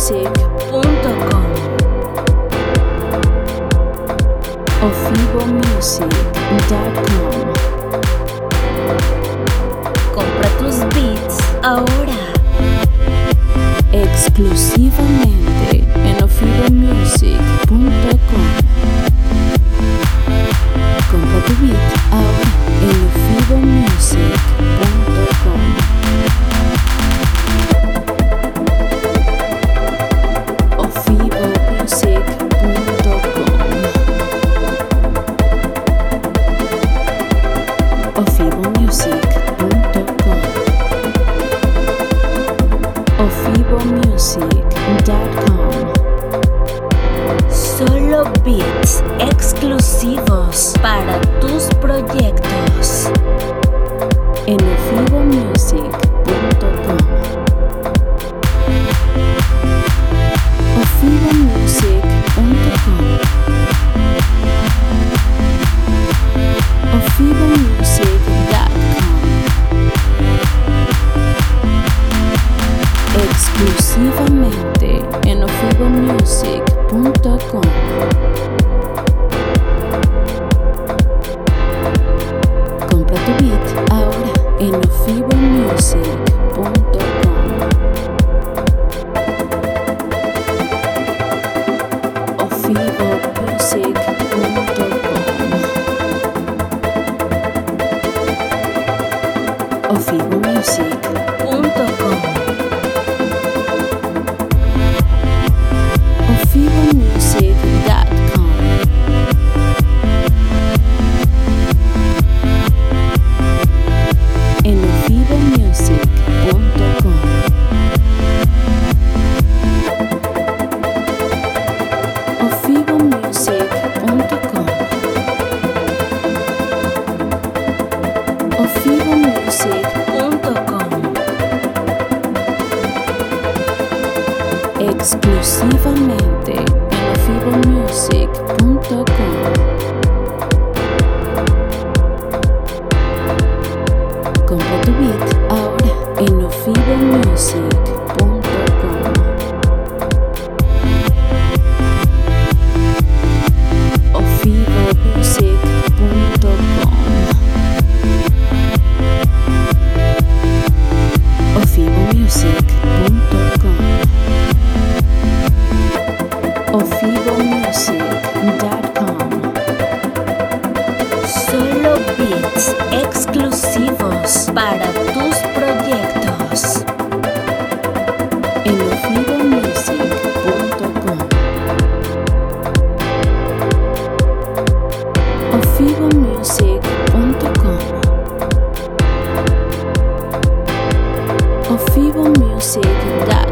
ofibomusic.com. ofibomusic.com. Compra tus beats ahora. Exclusivamente en ofibomusic.com. Compra tu beat ahora en ofibomusic.com. ofibomusic.com. ofibomusic.com. Solo beats exclusivos para tus proyectos en ofibomusic.com. ofibomusic.com. ofibomusic.com. Exclusivamente en ofibomusic.com. Compra tu beat ahora en ofibomusic.com. ofibomusic.com. ofibomusic.com. ofibomusic.com. en ofibomusic.com. ofibomusic.com. ofibomusic.com. Exclusivamente en ofibomusic.com. Compra tu beat ahora en ofibomusic.com. ofibomusic.com. ofibomusic.com. ofibomusic.com. Solo beats exclusivos para tus proyectos en ofibomusic.com. ofibomusic.com. ofibomusic.com.